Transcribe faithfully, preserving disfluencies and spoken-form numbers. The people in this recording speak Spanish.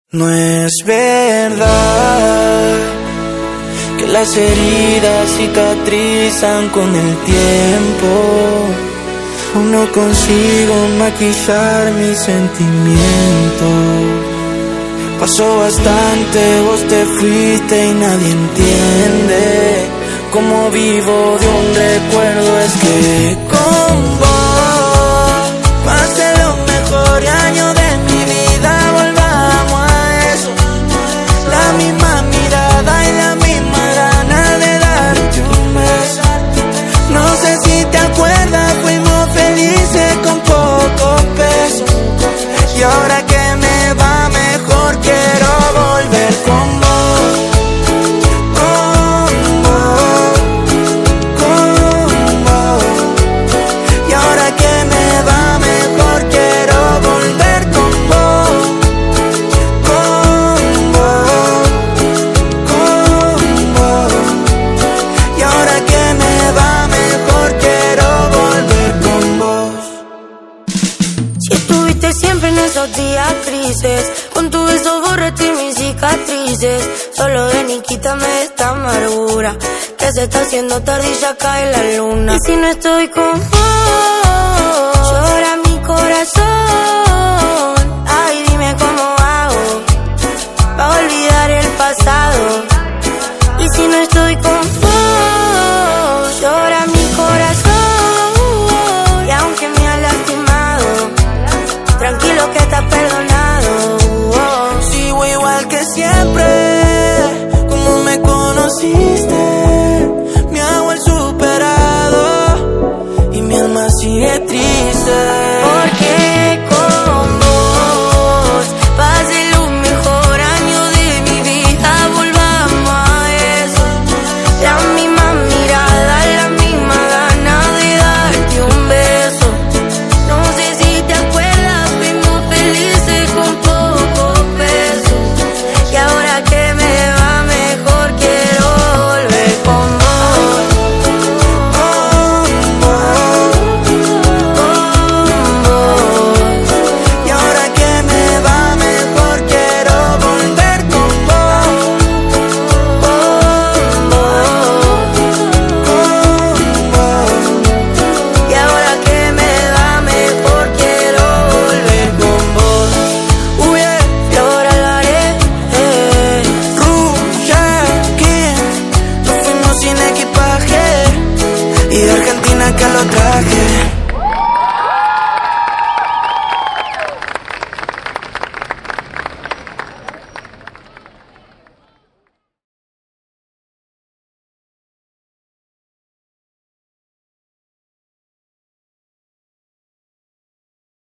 No es verdad que las heridas cicatrizan con el tiempo. Aún no consigo maquillar mis sentimientos. Pasó bastante, vos te fuiste y nadie entiende cómo vivo de un recuerdo. Es que con vos pasé los mejores años de mi vida. Volvamos a eso, la misma mirada y la misma gana de darte un beso. No sé si te acuerdas, fuimos felices con pocos pesos. Y ahora que me va mejor, quiero volver con vos, con vos, con vos. Y ahora que me va mejor, quiero volver con vos, con vos, con vos. Y ahora que me va mejor, quiero volver con vos. Si estuviste siempre en esos días grises, con tu beso borraste mis cicatrices. Solo ven y quítame esta amargura, que se está haciendo tarde y ya cae la luna. Y si no estoy con vos,